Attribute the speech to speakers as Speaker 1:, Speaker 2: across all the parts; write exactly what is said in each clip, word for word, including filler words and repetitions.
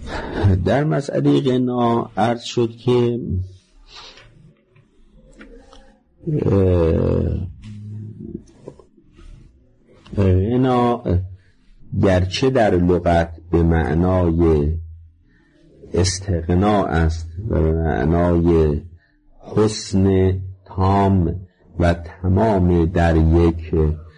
Speaker 1: در مسئله غنا عرض شد که غنا گرچه در لغت به معنای استغنا است و به معنای حسن تام و تمام در یک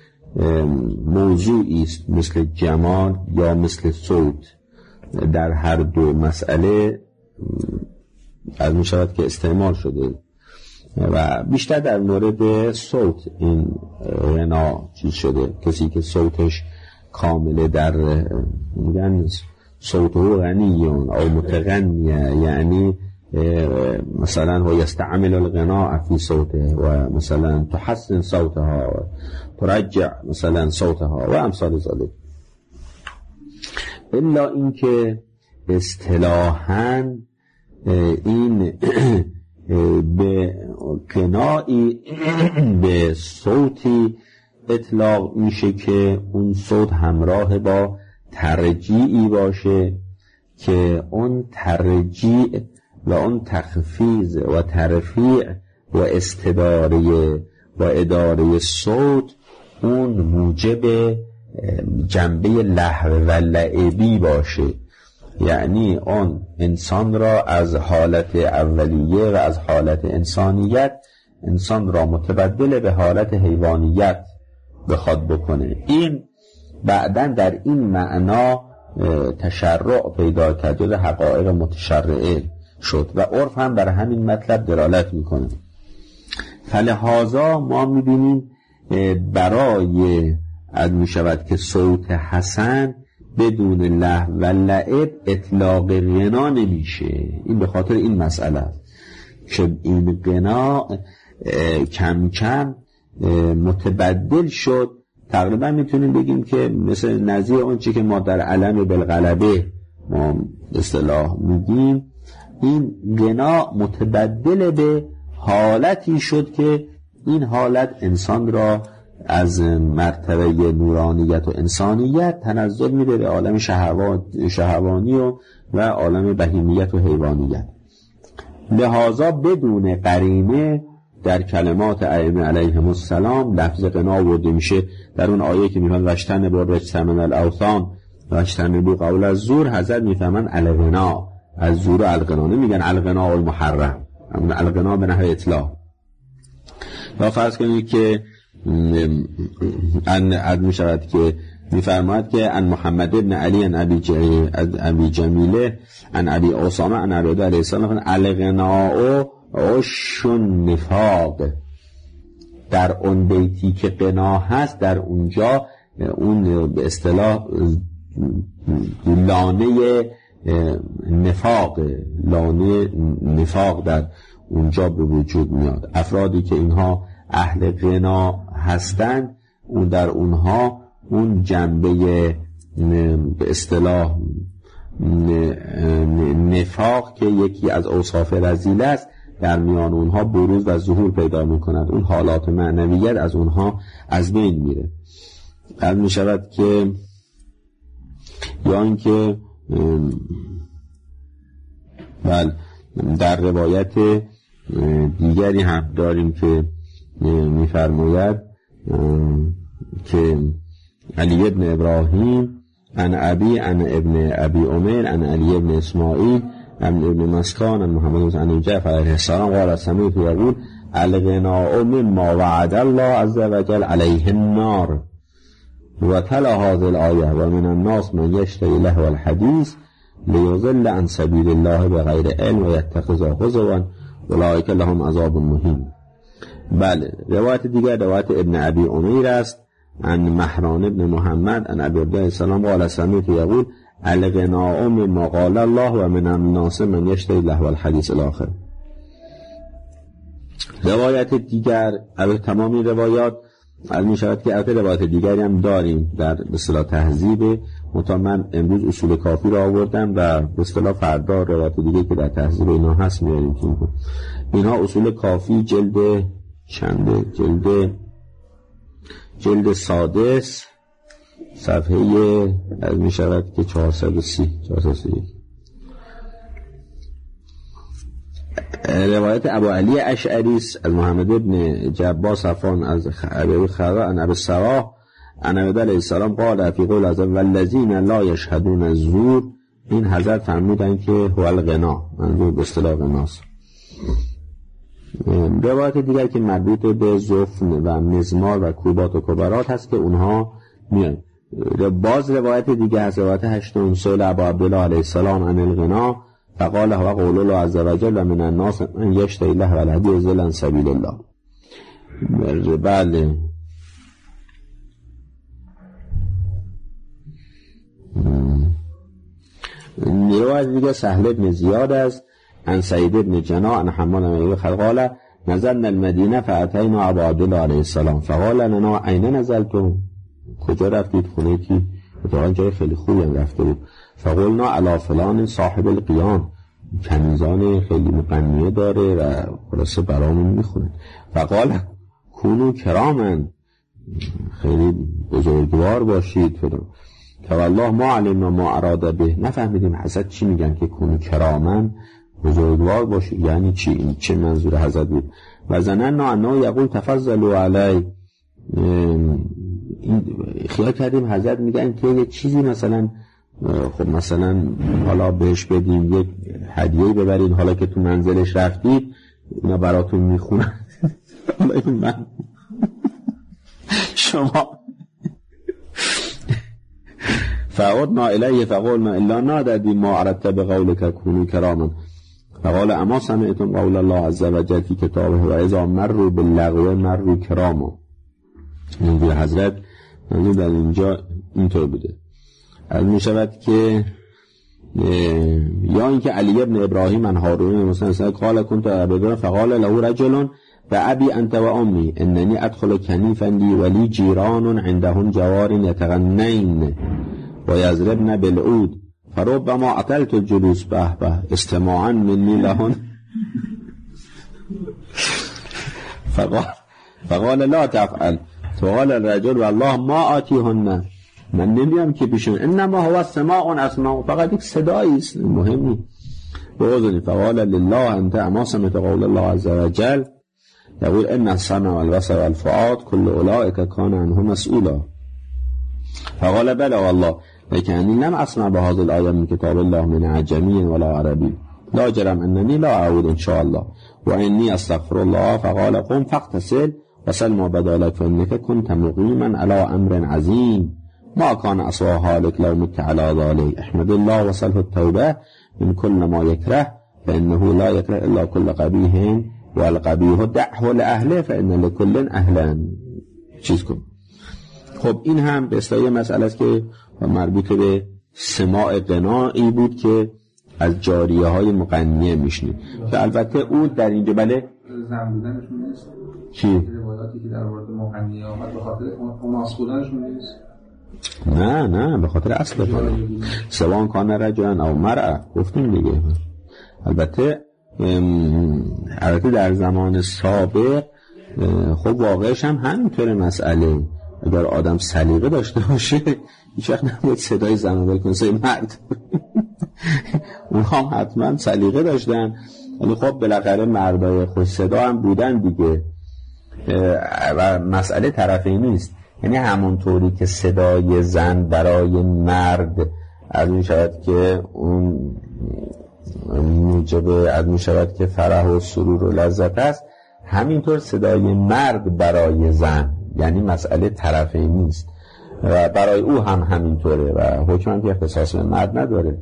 Speaker 1: موضوعی است مثل جمال یا مثل صوت، در هر دو مسئله از می شود که استعمال شده و بیشتر در مورد صوت این غنا چیز شده. کسی که صوتش کامله، در میگن صوته غنیون او متغنیه، یعنی مثلا هو یستعمل الغناء فی صوته و مثلا تحسن صوتها و ترجع مثلا صوتها و امثال ذلك. الا اینکه اصطلاحاً این به غنایی به صوتی اطلاق میشه که اون صوت همراه با ترجیعی باشه که اون ترجیع و اون تخفیض و ترفیع و استداره و اداره صوت اون موجب جنبه لهو و لعبی باشه، یعنی اون انسان را از حالت اولیه و از حالت انسانیت انسان را متبدل به حالت حیوانیت بخواد بکنه. این بعداً در این معنا تشرع پیدا کرد، جز حقایق متشرعه شد و عرف هم بر همین مطلب دلالت میکنه. فلهذا ما میبینیم برای از میشود که صوت حسن بدون لهو و لعب اطلاق غنا نمیشه. این به خاطر این مسئله است که این غنا کم کم متبدل شد. تقریبا میتونیم بگیم که مثل نظیر اون چی که ما در علم بالغلبه ما اصطلاح میگیم، این غنا متبدل به حالتی شد که این حالت انسان را از مرتبه نورانیت و انسانیت تنزل میده به عالم شهوانی و و عالم بهیمیت و حیوانیت. لذا بدون قرینه در کلمات ائمه علیهم السلام لفظ غنا آورده میشه. در اون آیه که میگن واشتن با رجس من الاوثان واشتن بو قول الزور، حضرت میفهمن الغنا از زور الغنا، نمیگن الغنا المحرم، اما الغنا به نحو اطلاق. یا فرض کنید که ان اد میشود که میفرماید که ان محمد ابن علی ان ابی جمیله ابی جمیله ان ابی اسامه ان ابی علیه السلام الغنا عشون نفاق. در اون بیتی که غنا هست در اونجا اون به اصطلاح لانه نفاق لانه نفاق در اونجا به وجود میاد. افرادی که اینها اهل غنا هستند اون در اونها اون جنبه به اصطلاح نفاق که یکی از اوصاف رذیله است در میان اونها بروز و ظهور پیدا میکند. اون حالات معنویت از اونها از بین میره. قد میشود که یا اینکه بل در روایت دیگری هم داریم که میفرماید که علی ابن ابراهیم ان ابی ان ابن ابی عمر ان علی ابن اسماعیل ان ابن مسکان ان محمد ان جعفر علیه السلام قال سمعت یقول الغناء مما وعد الله عز وجل علیه النار و تلا هذه الآیه و من الناس من یشتری لهو الحدیث لیضل عن سبیل الله بغیر علم و یتخذه هزوا اولئک لهم عذاب مهین. بله، روایت دیگر روایت ابن ابی عمیر است عن مهران ابن محمد عن ابی عبدالله السلام قال سمعت یقول الغناء مما قال الله و من الناس من یشتری لهو الحدیث الاخر. روایت دیگر از تمامی روایات از می شود که البته روایت دیگری هم داریم در به اصطلاح تهذیب، منتها من امروز اصول کافی را آوردم و به اصطلاح فردا روایت دیگه که در تهذیب اینا هست میاریم که اینها اصول کافی جلد چنده جلد جلد سادس صفحه از می شود که چهارصد و سی چهارصد و سی روایت ابو علی اشعری از محمد ابن جبار صفوان از ابی خرا عن ابی سراح عن ابی علیه السلام قال فی قول از والذین لا یشهدون الزور. این حضرت فرمودن که هو الغنا، منظور به اصطلاح غناست. روایت دیگر که مربوط به زفن و مزمار و کوبات و کبرات هست که اونها میان. باز روایت دیگه هست، روایت هشتم سئل ابو عبدالله علیه السلام عن الغنا فقال هو قول الله عز وجل و من الناس من یشتری له و الهدی ضلا سبیل الله. بله روایت دیگه سهل بن زیاد است عن سعید بن جنا عن حمال بن خالد قال نزلنا المدینه فاتینا ابو عبدالله علیه السلام فقال لنا اين نزلتم، کجا رفتید؟ خونه کی؟ اتفاقا جای خیلی خوبی هم رفته بود. فقلنا علی فلان صاحب القیان، کنیزان خیلی مقنیه داره و خلاصه برامون میخونه. فقال کونو کرامن، خیلی بزرگوار باشید. که والله ما علمنا ما اراده به، نفهمیدیم حضرت چی میگن که کونو کرامن بزرگوار باشید یعنی چی، این چه منظور حضرت بود. و زننا انه یقول تفضلوا علی، خیال کردیم حضرت میگن که یه چیزی مثلا خب مثلا حالا بهش بدیم، یک هدیه‌ای ببرین حالا که تو منزلش رفتید اینا براتون میخونن. حالا این من شما فعودنا الیه فقولنا الا ناددی ما اردت بقولک کونوا کراما فقال اما سمعتم قول الله عز وجل فی کتابه و اذا مروا باللغو مروا کراما. منظور حضرت منظور در اینجا اینطور بوده. از می شود که یا اینکه علی ابن ابراهیم عن هارون مثلا قال كنت ابدا فقال له رجل و ابي انت و امي انني ادخل کنیفا لی ولی جیران عندهم جوار یتغنین و یضربن بالعود فربما عطلت الجلوس به به استماعا مني لهن فقال فقال لا تفعل فقال الرجل والله ما آتیهن، من نمیم که پیشون انما هو سماع اسماع، فقط یک صدایی است مهمی. بوزنی فقال لله انت اما سمعت قول الله عز وجل یقول ان السمع والبصر والفؤاد كل اولئک کان عنه مسئولا. فقال بلى والله لکنی لم اسمع بهذه الآیه من کتاب الله من عجمی ولا عربی لا جرم اننی لا اعود ان شاء الله و انی استغفر الله. فقال قم فاغتسل وسل ما بدالك فإنك كنت مقيما على أمر عظيم ما كان أسوأ حالك لو مت على ذلك احمد الله وسله التوبة من كل ما يكره فإنه لا يكره إلا كل قبیح والقبیح دعه لأهله فإن لكل أهلا. چیز کن. خب این هم به اصطلاح مسئله است که مربوط به سماع غنایی بود که از جاریه های مغنیه میشنید که البته او در اینجا بله
Speaker 2: زن بودنشون نیست
Speaker 1: کی؟
Speaker 2: روایاتی که در مورد مغنیه آمد به خاطر اوناس بودنشون نیست.
Speaker 1: نه نه به خاطر اصل سوان کان رجلن او مرأة گفتیم دیگه. البته البته در زمان سابق خب واقعش هم همینطور مسئله، اگر آدم سلیقه داشته باشه هیچ وقت نباید صدای زن رو بکنه صدای مرد. اونها هم حتما سلیقه داشتن ولی خب بالاخره مردای خوش صدا هم بودن دیگه و مسئله طرفی نیست. یعنی همونطوری که صدای زن برای مرد از می شود که اون موجب از می شود که فرح و سرور و لذت است، همینطور صدای مرد برای زن یعنی مسئله طرفی نیست و برای او هم همینطوره و حکم هم که اختصاص به مرد نداره.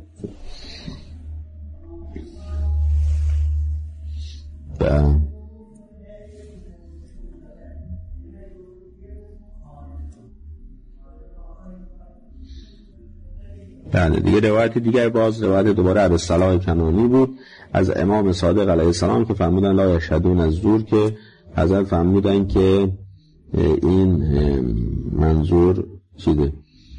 Speaker 1: بله دیگه روایت دیگر باز روایت دوباره ابی صلاح کنانی بود از امام صادق علیه السلام که فرمودن لا یشهدون الزور، که حضرت فرمودن که این منظور چیده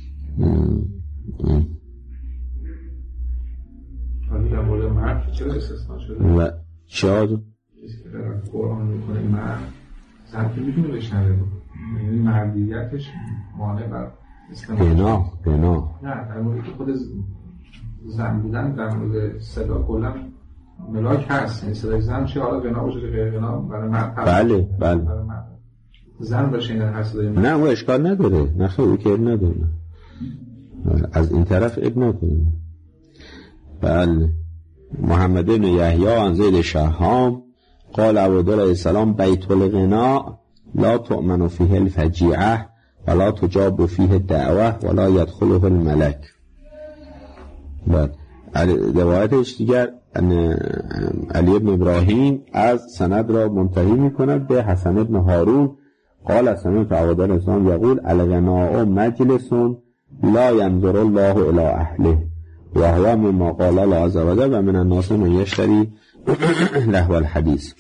Speaker 1: و چاد
Speaker 2: قرآن میکنه مرد زن که میتونه بشنوه یعنی مردیتش مانع بر
Speaker 1: بنا بنا
Speaker 2: نه در مورد که خود زن بودن در مورد صدا کلا ملاک هست، این صدای زن چه حالا غنا باشه غیر غنا برای مرد.
Speaker 1: بله بله
Speaker 2: زن باشه این هر صدای مرد.
Speaker 1: نه او اشکال نداره، نه خیلی او که اب نداره، از این طرف اب نداره. بله. محمد بن یحیی عن زید شهام قال ابو داود علیه السلام بیت الغنا لا تؤمن فیه الفجیعه ولا تجاب فیه الدعوه ولا یدخله الملک. بله. روایتش دیگر علی ابن ابراهیم از سند را منتهی می‌کند به حسن ابن هارون قال سمعت ابا داود الاسلام یقول الغناء مجلس لا ينظر الله الى اهله و هو مما قال الله عز وجل و من الناس من یشتری لهو الحدیث.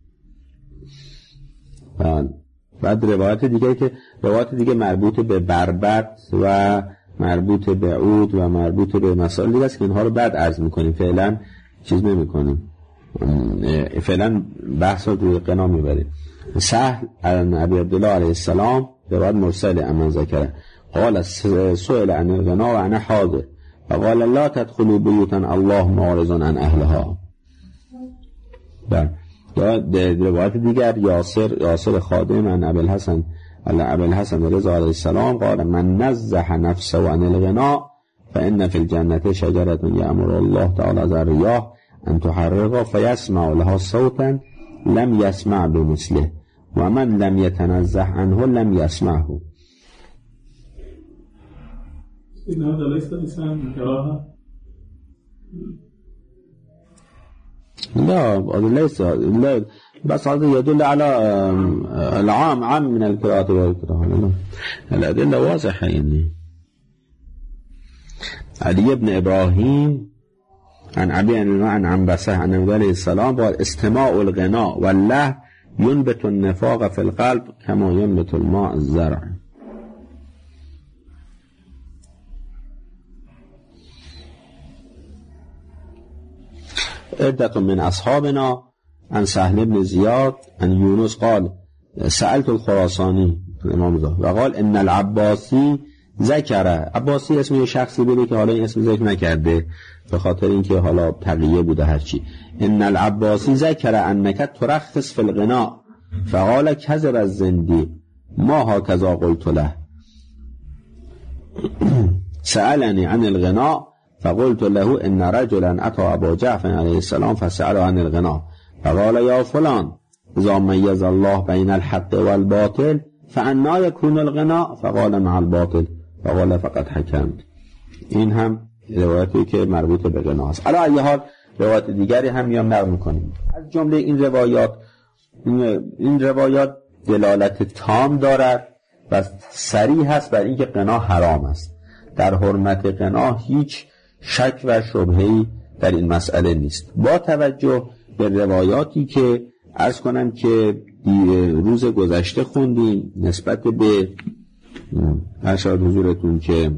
Speaker 1: بعد روایت دیگه که روایت دیگه مربوط به بربط و مربوط به عود و مربوط به مسائل دیگه است که اینها رو بعد عرض میکنیم، فعلا چیز نمیکنیم، فعلا بحث رو روی غنا میبریم. سهل عن ابی عبدالله علیه السلام روایت مرسل امن ذکره قال سئل عن الغنا و انا حاضر فقال لا تدخلوا بیوتا الله معرض عن اهلها. در روایت دیگر یاسر یاسر خادم عن ابی الحسن ابی الحسن رضا علیه السلام قال من نزح نفسه عن الغنا فان فی الجنه شجره یأمر الله تعالی ذریاه ان تحرق فیسمع لها صوتا لم یسمع بمثله و من لم یتنزه عنه لم یسمعه.
Speaker 3: این هذا ليس لسان كراهه.
Speaker 1: لا ليس لا بس هذا يدل على العام عام من القراءة والكراهة. الأدلة واضحة يعني. علي بن إبراهيم عن أبي عن عنبسة عن النبي عليه السلام قال استماع الغناء والله ينبت النفاق في القلب كما ينبت الماء الزرع. عدة من أصحابنا عن سهل بن زياد عن يونس قال سألت الخراساني وقال إن العباسي ذکر، عباسی اسم یه شخصی بوده که حالا این اسم ذکر نکرده به خاطر اینکه حالا تقیه بوده هرچی. ان العباسی ذکر انک ترخص فی الغناء فقال کذب الزندیق ما هکذا قلت له سألني عن الغناء فقلت له ان رجلا اتى ابا جعفر علیه السلام فسأله عن الغناء فقال یا فلان اذا میز الله بین الحق والباطل فانا یکون الغناء فقال مع الباطل فقال فقط حکمت. این هم روایتی که مربوط به غنا است. علی ای حال روایت دیگری هم میام نقل می‌کنیم. از جمله این روایات این روایات دلالت تام دارد و صریح است بر اینکه غنا حرام است. در حرمت غنا هیچ شک و شبهه‌ای در این مسئله نیست. با توجه به روایاتی که عرض کنم که روز گذشته خوندیم نسبت به ارشاد حضورتون که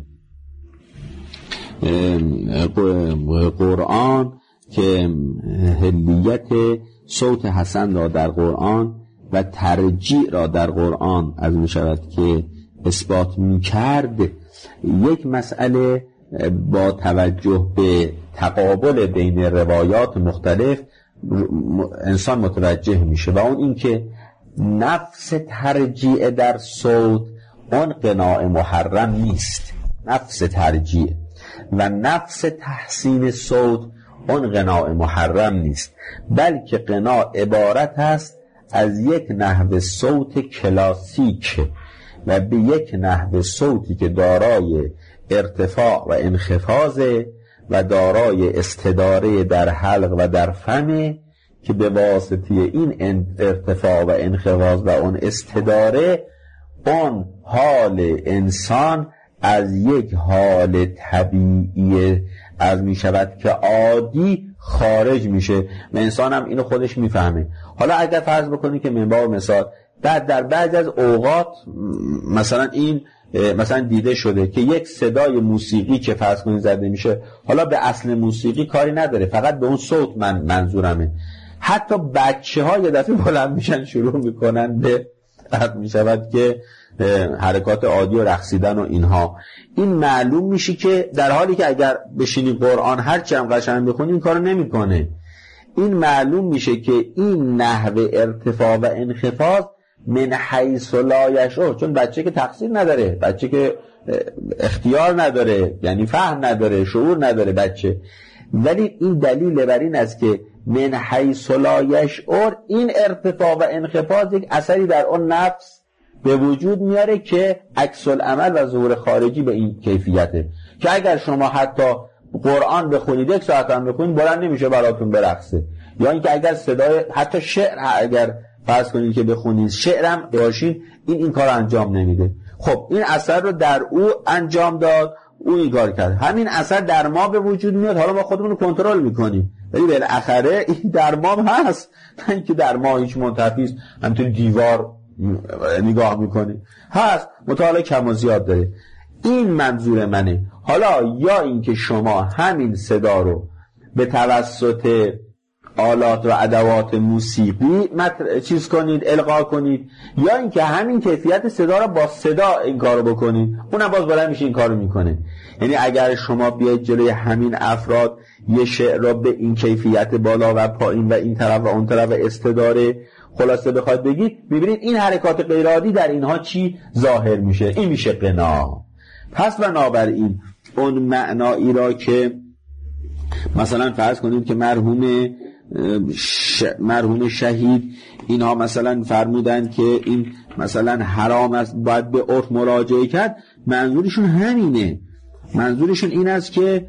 Speaker 1: قرآن که هلیت صوت حسن را در قرآن و ترجیع را در قرآن از می شود که اثبات می کرد، یک مسئله با توجه به تقابل بین روایات مختلف انسان متوجه میشه و اون این که نفس ترجیع در صوت اون غناء محرم نیست، نفس ترجیع و نفس تحسین صوت اون غناء محرم نیست، بلکه غنا عبارت است از یک نحو صوت کلاسیک و به یک نحو صوتی که دارای ارتفاع و انخفاض و دارای استداره در حلق و در فم که به واسطه این ارتفاع و انخفاض و اون استداره اون حال انسان از یک حال طبیعی از می شود که عادی خارج میشه و انسان هم اینو خودش میفهمه. حالا اگر فرض بکنی که منبع مثال بعد در بعضی از اوقات مثلا این مثلا دیده شده که یک صدای موسیقی که فرض کنید زده میشه، حالا به اصل موسیقی کاری نداره، فقط به اون صوت من منظورمه. حتی بچه ها یه دفعه بلند میشن شروع میکنن به حد میشود که حرکات عادی و رقصیدن و اینها. این معلوم میشه که در حالی که اگر بشینی قرآن هر چی هم قشنگ بخونی این کارو نمیکنه. این معلوم میشه که این نحو ارتفاع و انخفاض من حیث لا یشعر، چون بچه که تقصیر نداره، بچه که اختیار نداره، یعنی فهم نداره، شعور نداره بچه، ولی این دلیل بر این است که من حیث لا یشعر این ارتفاع و انخفاض یک اثری در اون نفس به وجود میاره که عکس العمل و ظهور خارجی به این کیفیته، که اگر شما حتی قرآن بخونید یک ساعت هم بخونید بلند نمیشه براتون برقصه، یا اینکه اگر صدای حتی شعر اگر فرض کنید که بخونید شعرم باشین این این کار انجام نمیده. خب این اثر رو در او انجام داد، او این کار کرد، همین اثر در ما به وجود میاد، حالا ما خودمون رو کنترل میکنیم، ولی بالاخره این در ما هست، نه اینکه در ما هیچ منتفی است همینطور دیوار نگاه میکنیم، هست مطالعه کم و زیاد داره. این منظور منه. حالا یا اینکه شما همین صدا رو به توسط آلات و ادوات موسیقی متر... چیز کنید، القا کنید، یا اینکه همین کیفیت صدا رو با صدا این کارو بکنید، اونم باز بالا میشه این کارو میکنه. یعنی اگر شما بیاید جلوی همین افراد یه شعر رو به این کیفیت بالا و پایین و این طرف و اون طرف استداره خلاصه بخواید بگید، میبینید این حرکات غیرعادی در اینها چی ظاهر میشه، این میشه غنا. پس بنابراین اون معنایی را که مثلا فرض کنید که مرحوم ش... مرحوم شهید اینها مثلا فرمودن که این مثلا حرام است باید به عرف مراجعه کرد، منظورشون همینه، منظورشون این است که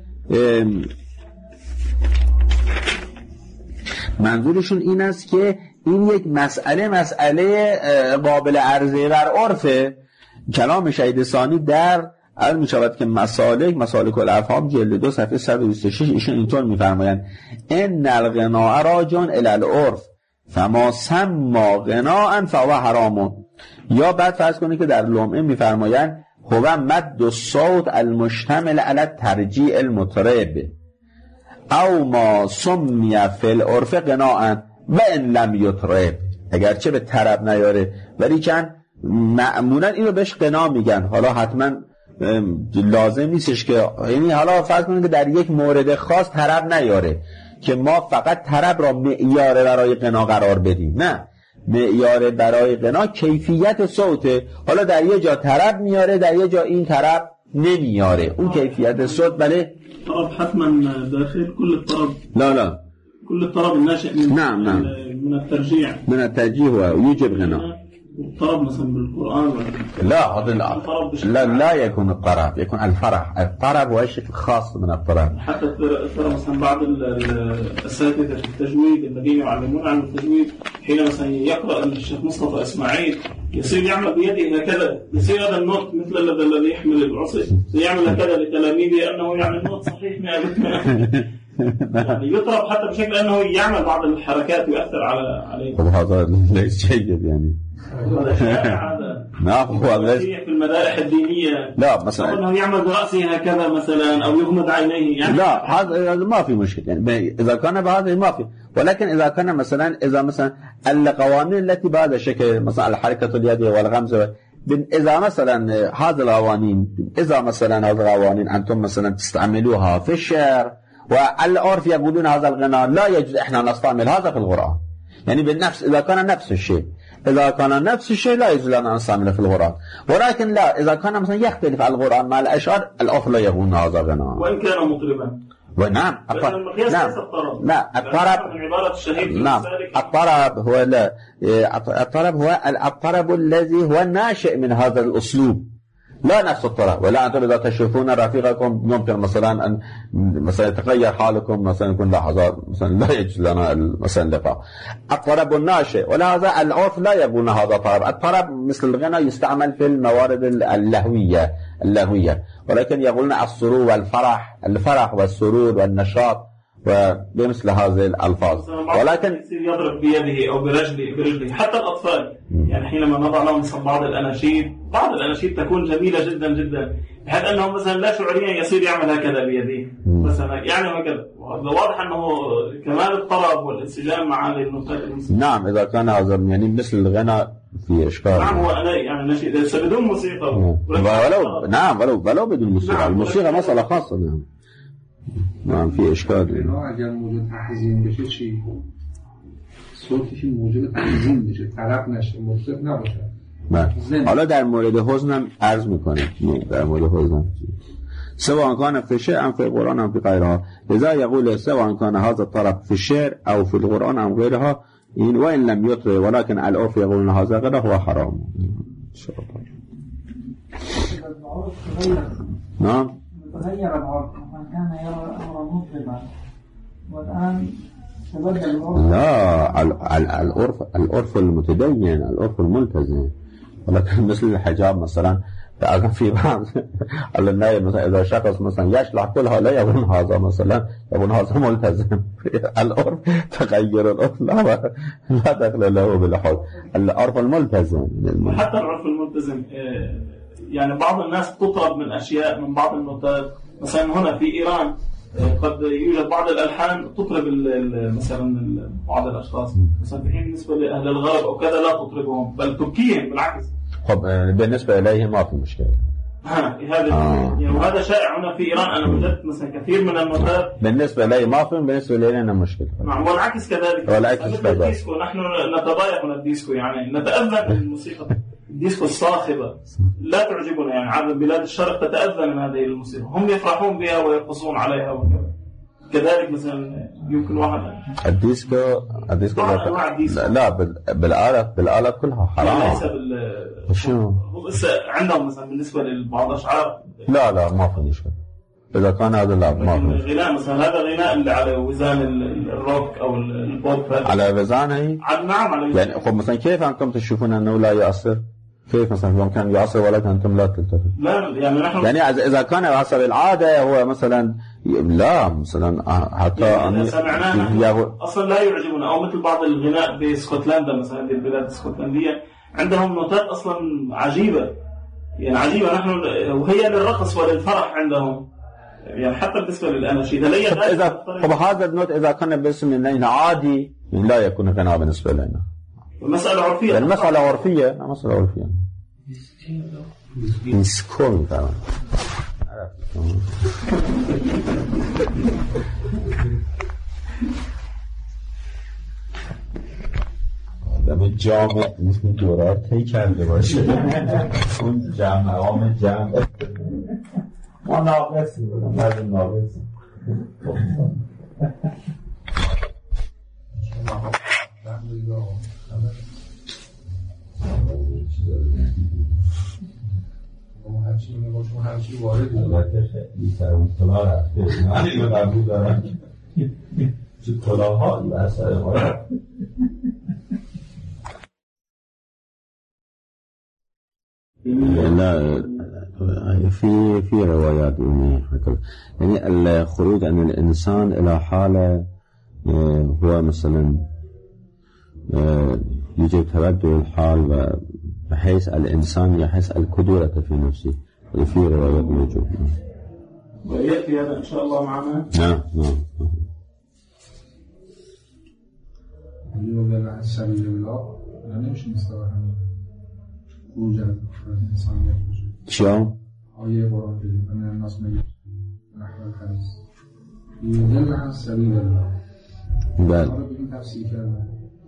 Speaker 1: منظورشون این است که این یک مسئله مسئله قابل عرضه بر عرفه. کلام شهید ثانی در عرض می شود که مسالک مسالک الافهام جلد دو صفحه صد و بیست و شش ایشون اینطور می فرمایند ان الغناء راجعون الی العرف فما سما غناء فهو حرام. یا بعد فرض کنید که در لمعه می فرمایند هو مد الصوت المشتمل علی ترجیع المطرب او ما سمی فی العرف غناء و ان لم یطرب، اگرچه به طرب نیاره ولی کن معمولا اینو بهش غنا میگن. حالا حتما لازم نیستش که، یعنی حالا فرض کنید که در یک مورد خاص طرب نیاره که ما فقط طرب را معیار برای غنا قرار بدیم، نه، معیار برای غنا کیفیت صوته. حالا در یه جا طرب میاره، در یه جا این طرب نمیاره، اون کیفیت صوت. بله
Speaker 3: طرب حتما داخل كل الطرب،
Speaker 1: لا لا
Speaker 3: كل الطرب الناشئ من
Speaker 1: نعم نعم
Speaker 3: من الترجيع
Speaker 1: من الترجيع ويوجب غناء.
Speaker 3: الطرب مثلا بالقرآن
Speaker 1: لا هذا لا لا يكون الطرب، يكون الفرح. الطرب هو شيء خاص من الطرب.
Speaker 3: حتى ترى مثلا بعض الأساتذة في التجويد الذين يعلمون عن التجويد حين مثلا يقرأ الشيخ مصطفى إسماعيل يصير يعمل بيده هكذا، يصير هذا النوت مثل الذي يحمل العصي يعمل هكذا لتلاميذه أنه يعني النوت صحيح مئة بالمئة. يعني يطرب حتى بشكل أنه يعمل بعض الحركات ويؤثر على عليه.
Speaker 1: هذا ليس جيد يعني. نعم هو
Speaker 3: في المدارح الدينية
Speaker 1: لا مثلا
Speaker 3: أنه يعمل برأسه هكذا مثلا أو يغمض عينيه يعني
Speaker 1: لا هذا ما في مشكلة يعني إذا كان بهذا ما في، ولكن إذا كان مثلا إذا مثلا القوانين التي بهذا الشكل مثلا الحركة اليدية والغمز، إذا مثلا هذه القوانين إذا مثلا هذه القوانين أنتم مثلا تستعملوها في الشعر والعرف يقولون هذا الغناء لا يجوز إحنا نستعمل هذا في القرآن، يعني بالنفس إذا كان نفس الشيء إذا كان نفس الشيء لا يجوز لنا أن نستعمله في القرآن، ولكن لا إذا كان مثلا يختلف القرآن مع الأشعار العرف لا يقولون هذا غناء
Speaker 3: وإن كان مطربا.
Speaker 1: ونعم
Speaker 3: المقياس
Speaker 1: نعم
Speaker 3: ليس الطرب.
Speaker 1: لا الطرب
Speaker 3: عبارة الشهيد
Speaker 1: نعم الطرب هو لا الطرب هو الطرب الذي هو ناشئ من هذا الأسلوب، لا نفس الطرب. ولا أنتم إذا تشوفون رفيقكم ممكن مثلا أن مثلا يتغير حالكم مثلا يكون لحظات مثلا لا يجوز لنا مثلا اللقاء. الطرب الناشئ ولهذا العرف لا يقولون هذا طرب. الطرب مثل الغنى يستعمل في الموارد اللهوية اللهوية ولكن يقولون السرور والفرح، الفرح والسرور والنشاط وبمثل هذه الألفاظ.
Speaker 3: ولكن يضرب بيده أو برجله برجله حتى الأطفال يعني حينما نضع لهم بعض الأناشيد بعض الأناشيد تكون جميلة جدا جدا بحيث أنه مثلا لا شعوريا يصير يعمل هكذا بيده مثلا يعني هكذا. واضح أنه كمال الطرب والانسجام مع الموسيقى.
Speaker 1: نعم إذا كان هذا يعني مثل الغنى في إشكال.
Speaker 3: نعم هو أنا يعني نشيد بدون موسيقى
Speaker 1: ولو نعم ولو ولو بدون موسيقى. الموسيقى مسألة خاصة. نعم منفی اشکال
Speaker 2: داره. اگر موجب تحزین بشه چی؟ صوتی که موجب تحزین بشه، طرب نشه، مفسد نباشه.
Speaker 1: بله. حالا در مورد حزن هم عرض میکنه، در مورد حزن سواء كان في الشعر أم في القرآن أم في غيرها، لذا يقول سواء كان هذا الطرف في الشعر أو في القرآن أم غيرها، إن وإن لم يطري ولكن العرف يقولون هذا غيره هو حرام. نعم.
Speaker 4: تغير العرف، من كان يرى الأمر مطلبا والآن تبدل العرف.
Speaker 1: لا العرف العرف المتدين، العرف الملتزم، ولكن مثل الحجاب مثلا اگر في بعض الناي مثلا اذا شخص مثلا يشلح كلها لا يكون هذا مثلا يكون هذا ملتزم. العرف تغير العرف لا لا دخل له بالحول. العرف الملتزم
Speaker 3: حتى العرف الملتزم يعني بعض الناس تطرب من اشياء من بعض النوتات. مثلا هنا في ايران قد يوجد بعض الالحان تطرب مثلا بعض الاشخاص، مثلا في حين بالنسبه لاهل الغرب او كذا لا تطربهم بل تبكيهم بالعكس.
Speaker 1: طب بالنسبة إليه ما في مشكلة.
Speaker 3: ها هذا آه. يعني وهذا شائع هنا في إيران. أنا وجدت مثلا كثير من النوتات
Speaker 1: بالنسبة إليه ما في، بالنسبة إلينا مشكلة.
Speaker 3: نعم والعكس كذلك.
Speaker 1: والعكس كذلك.
Speaker 3: الديسكو نحن نتضايق من الديسكو، يعني نتأذى من الموسيقى الديسكو الصاخبة لا تعجبنا، يعني عادة بلاد الشرق تتأذى من هذه الموسيقى، هم يفرحون بها ويرقصون عليها وكذا. كذلك مثلا يمكن واحد
Speaker 1: الديسكو الديسكو لا, لا بالآلة بالآلة كلها حرام.
Speaker 3: ليس بال
Speaker 1: شو
Speaker 3: بس عندهم مثلا بالنسبة لبعض الأشعار
Speaker 1: لا لا ما في مشكلة إذا كان هذا لا ما في.
Speaker 3: الغناء مثلا هذا غناء اللي على وزان الروك أو البوب
Speaker 1: على وزانه.
Speaker 3: نعم على
Speaker 1: يعني خب مثلا كيف أنتم تشوفون أنه لا يأثر؟ كيف مثلا ممكن يعصر ولكن أنتم لا تلتفت؟
Speaker 3: لا يعني نحن
Speaker 1: يعني إذا كان حسب العادة هو مثلا لا مثلا حتى
Speaker 3: يعني سمعناه أصلا لا يعجبنا. أو مثل بعض الغناء باسكتلندا مثلا، هذه البلاد الاسكتلندية عندهم نوتات أصلا عجيبة، يعني عجيبة نحن وهي للرقص وللفرح عندهم، يعني حتى بالنسبة للأناشيد.
Speaker 1: إذا طب هذا النوت إذا كان باسم لنا عادي لا يكون غناء بالنسبة لنا.
Speaker 3: المسألة عرفية.
Speaker 1: المسألة عرفية، مسألة عرفية. مسكون طبعا. آدم جامع این دورات تی کرده باشه. اون جمع عام جمع ما ناقصی بودم بعد ناقصی
Speaker 2: هرچی میگه با شما هرچی وارد
Speaker 1: البته خیلی سر اون طلا رفته من اینو قبول دارم چه طلاها و اثر ما لا في في روايات يعني الخروج عن الإنسان إلى حالة هو مثلا يوجد تبدل الحال بحيث الإنسان يحس القدرة في نفسه، وفي روايات موجود.
Speaker 3: ويأتي هذا إن شاء الله معنا.
Speaker 1: نعم نعم.
Speaker 2: اليوم على سبيل الله يعني مش مستوى همين وجد الإنسان يخرج.
Speaker 1: شو؟
Speaker 2: آية قرآن من الناس من نحو الحديث يدل على سبيل الله.
Speaker 1: بله.
Speaker 2: هذا بدون تفسير كذا.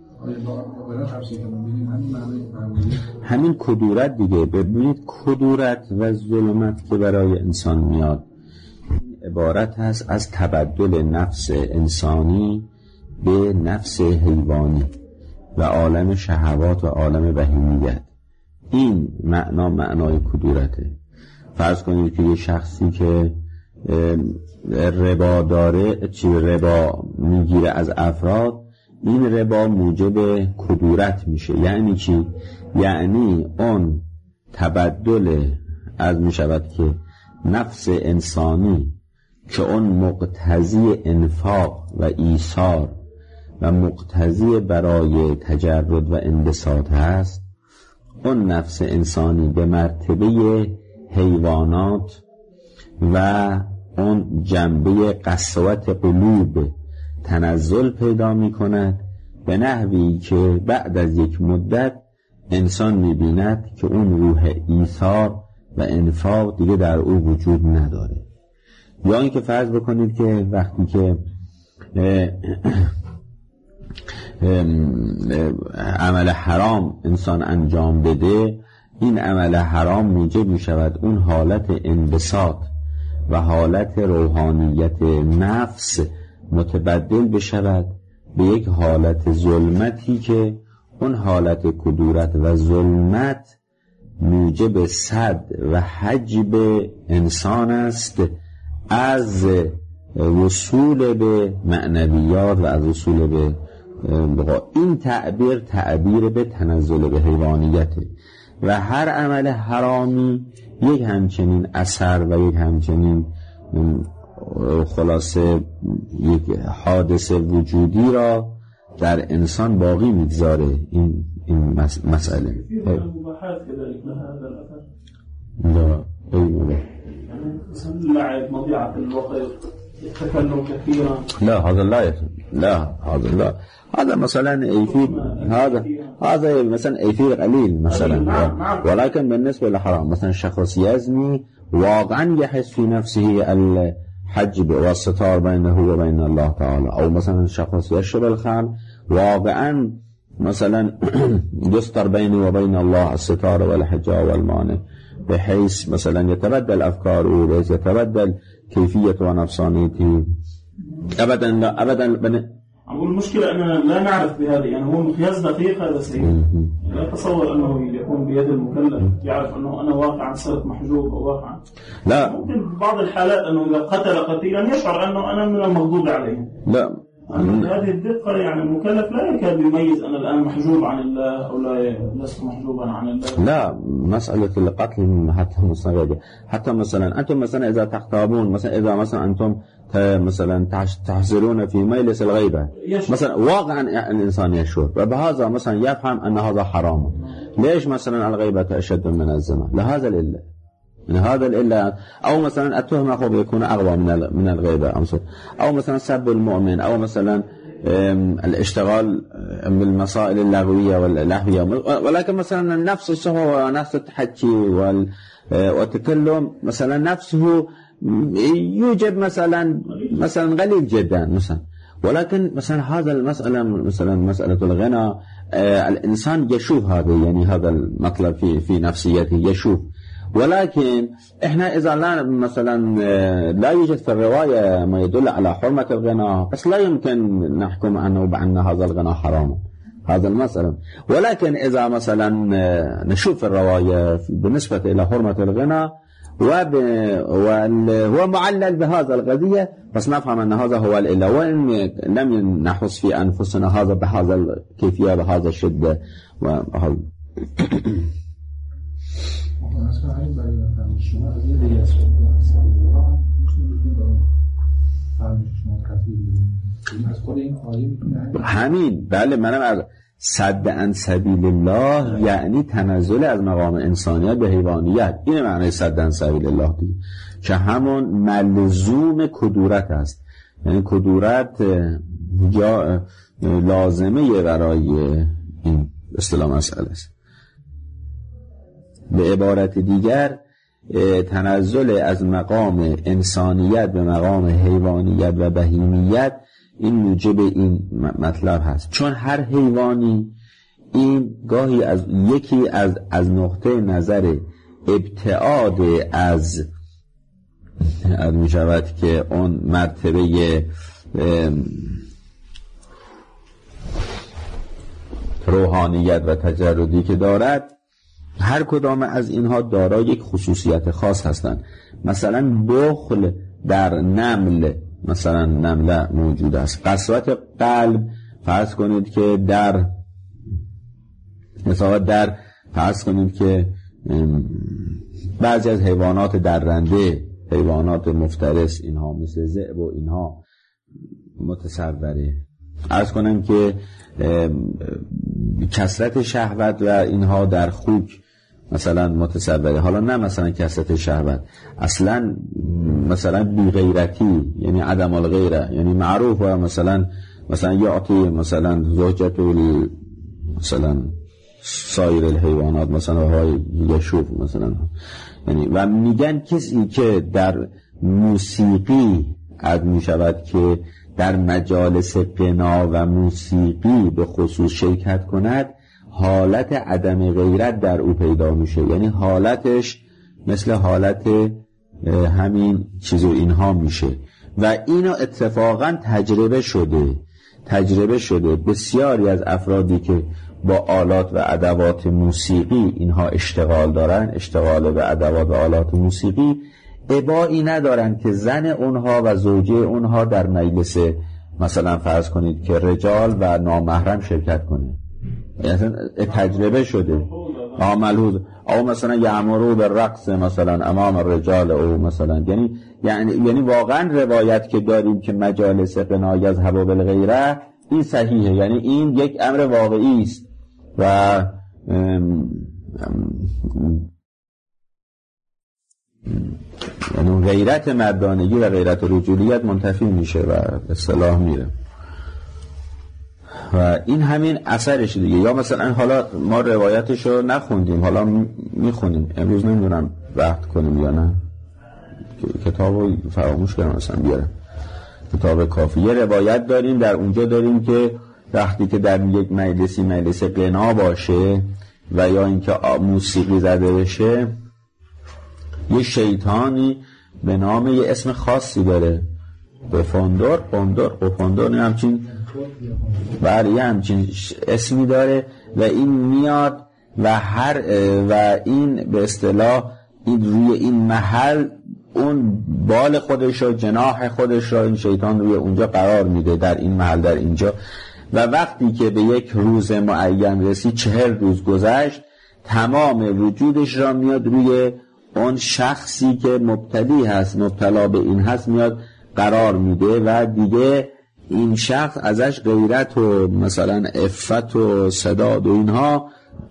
Speaker 1: همین کدورت دیگه. ببینید کدورت و ظلمت که برای انسان میاد عبارت هست از تبدل نفس انسانی به نفس حیوانی و عالم شهوات و عالم بهیمیت. این معنا معنای کدورته. فرض کنید که یه شخصی که ربا داره، چی ربا میگیره از افراد، این ربا موجب کدورت میشه. یعنی چی؟ یعنی اون تبدل از میشود که نفس انسانی که اون مقتضی انفاق و ایثار و مقتضی برای تجرد و انبساط هست، اون نفس انسانی به مرتبه حیوانات و اون جنبه قسوت قلوب تنزل پیدا می کند، به نحوی که بعد از یک مدت انسان می بیند که اون روح ایثار و انفاق دیگه در او وجود نداره. یا اینکه فرض بکنید که وقتی که عمل حرام انسان انجام بده، این عمل حرام موجب می شود اون حالت انبساط و حالت روحانیت نفس متبدل بشود به یک حالت ظلمتی که اون حالت کدورت و ظلمت موجب صد و حجب انسان است از وصول به معنویات و از وصول به این تعبیر تعبیر به تنزل به حیوانیته و هر عمل حرامی یک همچنین اثر و یک همچنین خلاصه یک حادثه وجودی را در انسان باقی میگذاره. این این مسئله لا
Speaker 3: اللعب مضيعة الوقت التكلم كثيرا
Speaker 1: لا هذا لا يفهم. لا هذا لا هذا مثلا يفيد هذا هذا مثلا يفيد قليل مثلا، ولكن بالنسبة للحرام مثلا شخص يزني واقعا يحس في نفسه الحجب والستار بينه وبين الله تعالى، أو مثلا شخص يشرب الخمر واقعا مثلا يستر بينه وبين الله الستار والحجاب والمانع، بحيث مثلا يتبدل أفكاره بحيث يتبدل كيفية ونفسانيته. أبدا لا أبدا بن...
Speaker 3: أقول المشكلة أننا لا نعرف بهذه، يعني هو مقياس دقيق هذا سيء، لا أتصور أنه يكون بيد المكلف يعرف أنه أنا واقعا صرت محجوب أو واقعا
Speaker 1: لا.
Speaker 3: ممكن في بعض الحالات أنه إذا قتل قتيلا يشعر أنه أنا من المغضوب عليه.
Speaker 1: لا
Speaker 3: هذه الدقة يعني المكلف لا يكاد يميز أنا الآن محجوب عن الله أو لا لست محجوبا عن الله.
Speaker 1: لا مسألة القتل حتى مستغربة، حتى مثلا أنتم مثلا إذا تختابون مثلا إذا مثلا أنتم مثلا تحذرون في مجلس الغيبة مثلا واقعا الإنسان يشعر وبهذا مثلا يفهم أن هذا حرام. ليش مثلا الغيبة أشد من الزنا؟ لهذا الإلا من هذا الإلا، أو مثلا التهمة أخو يكون أغوى من من الغيبة، أو مثلا سب المؤمن، أو مثلا الاشتغال بالمسائل اللغوية واللهوية، ولكن مثلا نفس السهو ونفس التحكي والتكلم مثلا نفسه يوجد مثلا مثلا قليل جدا مثلا، ولكن مثلا هذا المسألة مثلا مسألة الغنى الإنسان يشوف هذا، يعني هذا المطلب في في نفسيته يشوف، ولكن احنا اذا لا مثلا لا يوجد في الرواية ما يدل على حرمة الغنى، بس لا يمكن نحكم عنه بأن هذا الغنى حرام، هذا المسألة. ولكن اذا مثلا نشوف الرواية بالنسبة الى حرمة الغنى وهو معلل بهذا القضية، بس نفهم ان هذا هو الإلا، وان لم نحس في انفسنا هذا بهذا الكيفية بهذا الشدة وهذا همین. بله منم از صد عن سبیل الله یعنی تنزل از مقام انسانیت به حیوانیت، این معنی صد عن سبیل الله دیگه، که همون ملزوم کدورت است، یعنی کدورت یا لازمه برای این اصطلاح مسئله است. به عبارت دیگر تنزل از مقام انسانیت به مقام حیوانیت و بهیمیت این موجب این مطلب هست، چون هر حیوانی این گاهی از یکی از از نقطه نظر ابتعاد از از می شود که اون مرتبه روحانیت و تجردی که دارد، هر کدام از اینها دارای یک خصوصیت خاص هستند. مثلا بخل در نمل مثلا نمله موجود است، قسوت قلب فرض کنید که در مثلا در فرض کنید که بعضی از حیوانات درنده، حیوانات مفترس، اینها مثل ذئب و اینها متصوره. عرض کنم که کثرت شهوت و اینها در خوک مثلا متصوره، حالا نه مثلا کثرت شهوت، اصلا مثلا بی غیرتی یعنی عدم الغیره، یعنی معروف و مثلا مثلا یعطی مثلا زوجت مثلا سایر الحیوانات مثلا های یشوف مثلا، یعنی و میگن کسی که در موسیقی عد می شود که در مجالس غنا و موسیقی به خصوص شرکت کند، حالت عدم غیرت در او پیدا میشه. یعنی حالتش مثل حالت همین چیز و اینها میشه و اینو اتفاقا تجربه شده تجربه شده بسیاری از افرادی که با آلات و ادوات موسیقی اینها اشتغال دارن، اشتغال به ادوات و آلات موسیقی، ابایی ندارن که زن اونها و زوجه اونها در مجلس مثلا فرض کنید که رجال و نامحرم شرکت کنه. یعنی تجربه شده عملوز او مثلا یعمرو به رقص مثلا امام الرجال او مثلا یعنی یعنی یعنی واقعا روایت که داریم که مجالس غنا یذهب بالغیره این صحیحه، یعنی این یک امر واقعی است و ام ام یعنی غیرت مردانگی و غیرت رجولیت منتفی میشه و به صلاح میره و این همین اثرش دیگه. یا مثلا حالا ما روایتش رو نخوندیم، حالا میخونیم امروز، نمیدونم وقت کنیم یا نه، کتاب رو فراموش کردم مثلا بیارم، کتاب کافی. یه روایت داریم در اونجا داریم که وقتی که در یک مجلسی مجلس غنا باشه و یا اینکه موسیقی زده بشه، یه شیطانی به نام یه اسم خاصی داره، بفندر پندر قفندر نه همچین بله یه همچین اسمی داره و این میاد و هر و این به اصطلاح این روی این محل اون بال خودش و جناح خودش را این شیطان روی اونجا قرار میده، در این محل در اینجا. و وقتی که به یک روز معین رسید، چهل روز گذشت، تمام وجودش را میاد روی اون شخصی که مبتلی هست، مبتلا به این هست، میاد قرار میده و دیگه این شخص ازش غیرت و مثلا عفت و سداد و اینها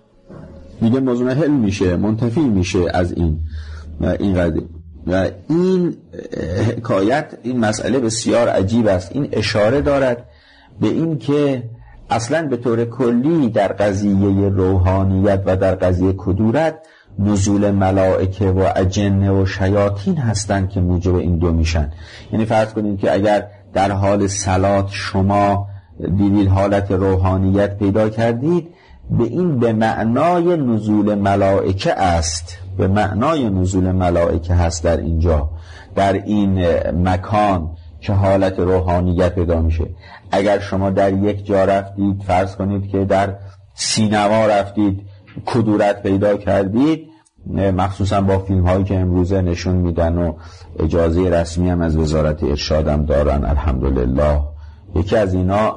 Speaker 1: دیگه مزمحل میشه، منتفی میشه از این و این قدیم. و این حکایت، این مسئله بسیار عجیب است. این اشاره دارد به این که اصلا به طور کلی در قضیه روحانیت و در قضیه کدورت نزول ملائکه و اجنه و شیاطین هستند که موجب این دو میشن. یعنی فرض کنید که اگر در حال صلات شما دیدید حالت روحانیت پیدا کردید، به این به معنای نزول ملائکه است، به معنای نزول ملائکه هست در اینجا، در این مکان که حالت روحانیت پیدا میشه. اگر شما در یک جا رفتید، فرض کنید که در سینما رفتید، کدورت پیدا کردید، مخصوصا با فیلم هایی که امروزه نشون میدن و اجازه رسمی هم از وزارت ارشاد هم دارن الحمدلله. یکی از اینا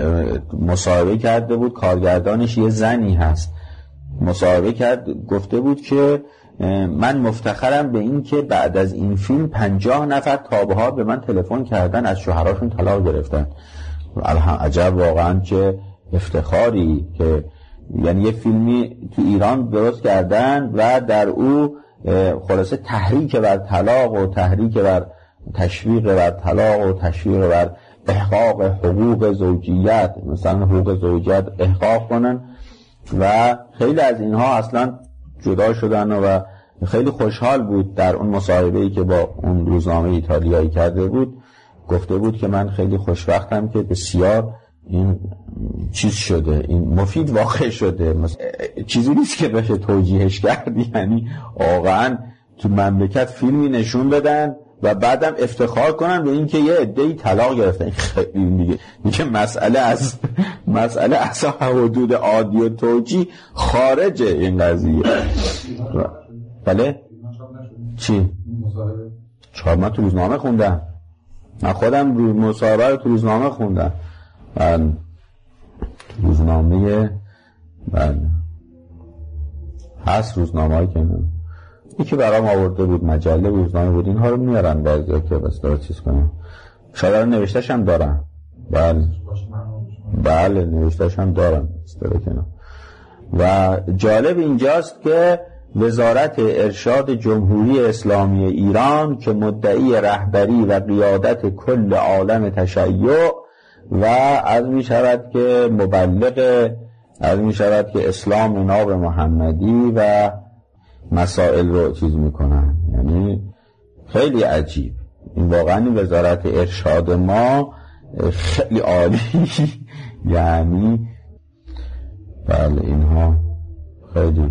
Speaker 1: مصاحبه کرده بود، کارگردانش یه زنی هست، مصاحبه کرد، گفته بود که من مفتخرم به این که بعد از این فیلم پنجاه نفر تابعها به من تلفن کردن، از شوهراشون طلاق گرفتن. عجب واقعا که افتخاری که یعنی یه فیلمی تو ایران درست کردن و در او خلاصه تحریک بر طلاق و تحریک بر تشویق بر طلاق و تشویق بر احقاق حقوق زوجیت، مثلا حقوق زوجیت احقاق کنن و خیلی از اینها اصلا جدا شدن و خیلی خوشحال بود. در اون مصاحبه‌ای که با اون روزنامه ایتالیایی کرده بود گفته بود که من خیلی خوشبختم که بسیار این چیز شده، این مفید واقع شده، چیزی نیست که بشه توجیهش کرد. یعنی واقعا تو مملکت فیلمی نشون بدن و بعدم افتخار کنن به این که یه عده‌ای طلاق گرفتن. خیلی دیگه میگه مسئله از مسئله از حدود عادی و توجیه خارجه این قضیه. بله چی؟ چهار من تو روزنامه خوندم، من خودم روز مصاحبه رو تو روزنامه خوندم. من روزنامه من هست روزنامه هایی که من یکی برام آورده بود، مجله روزنامه بود، اینها رو میارن بعضی که بس داره چیز کنم. شاید نوشتش هم دارم. بله بله نوشتش هم دارم. و جالب اینجاست که وزارت ارشاد جمهوری اسلامی ایران که مدعی رهبری و قیادت کل عالم تشیع و از می شود که مبلغ، از می شود که اسلام ناب محمدی و مسائل رو چیز می کنن، یعنی خیلی عجیب. این واقعا این وزارت ارشاد ما خیلی عالی یعنی بله اینها خیلی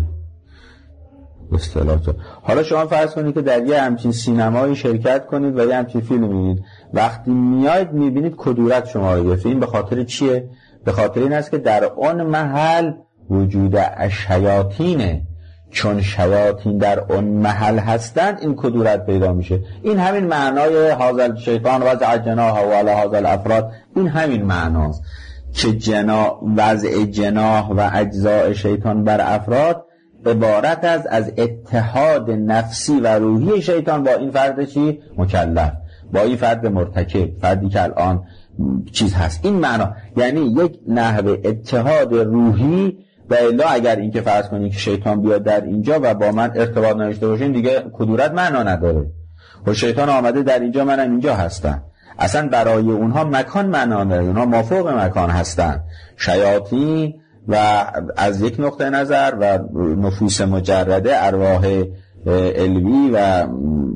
Speaker 1: اصطلاح. حالا شما فرض کنید که در یه همچین سینمایی شرکت کنید و یه همچین فیلم میبینید، وقتی میاید میبینید کدورت شما رو گرفته. این به خاطر چیه؟ به خاطر این است که در اون محل وجود شیاطینه، چون شیاطین در اون محل هستند این کدورت پیدا میشه. این همین معنای حاضر شیطان وضع جناح و علی حاضر افراد، این همین معناست که جنا وضع جناح و اجزاء شیطان بر افراد عبارت از از اتحاد نفسی و روحی شیطان با این فرد چی؟ مکلف، با این فرد مرتکب، فردی که الان چیز هست. این معنا یعنی یک نحوه اتحاد روحی. و الا اگر این که فرض کنید که شیطان بیاد در اینجا و با من ارتباط نداشته باشه، دیگه کدورت معنا نداره. و شیطان آمده در اینجا، منم اینجا هستم، اصلا برای اونها مکان معنا نداره، اونها مافوق مکان هستن. شیاطین و از یک نقطه نظر و نفوس مجرده، ارواح علوی و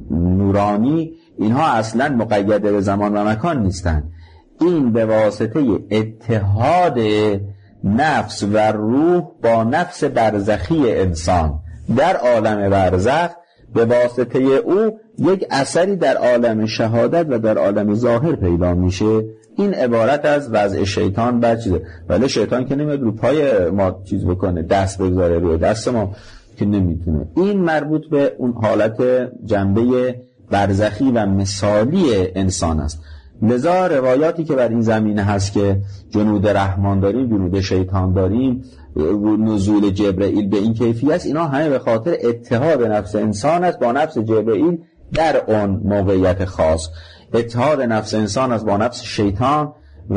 Speaker 1: نورانی، اینها اصلا مقید به زمان و مکان نیستن. این به واسطه اتحاد نفس و روح با نفس برزخی انسان در عالم برزخ، به واسطه او یک اثری در عالم شهادت و در عالم ظاهر پیدا میشه. این عبارت از وضع شیطان بر چیزه. ولی شیطان که نمیاد رو پای ما چیز بکنه، دست بگذاره روی دست ما که نمیتونه. این مربوط به اون حالت جنبه برزخی و مثالی انسان است. لذا روایاتی که بر این زمینه هست که جنود رحمان داریم، جنود شیطان داریم، نزول جبرئیل به این کیفیت است، اینا همه به خاطر اتحاد نفس انسان است با نفس جبرئیل در اون موقعیت خاص. اتحاد نفس انسان است با نفس شیطان و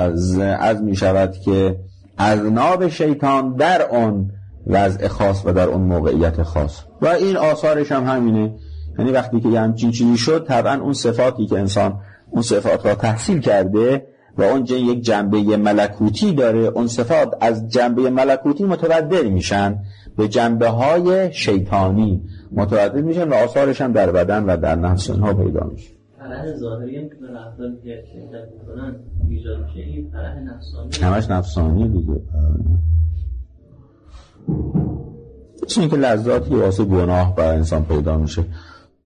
Speaker 1: از می شود که اذناب شیطان در اون وضع خاص و در اون موقعیت خاص. و این آثارش هم همینه. یعنی وقتی که همچین چیزی شد، طبعا اون صفاتی که انسان اون صفات را تحصیل کرده و اون یک جنبه ملکوتی داره، اون صفات از جنبه ملکوتی متبدل میشن به جنبه های شیطانی متبدل میشن و آثارش هم در بدن و در نفس اونها پیدا میشه.
Speaker 5: فرح ظاهری هم که به رفتار که شرکت میکنن ایجاد میشه، این فرح نفسانی
Speaker 1: همش نفسانی دیگه. چون که لذاتی واسه گناه برای انسان پیدا میشه.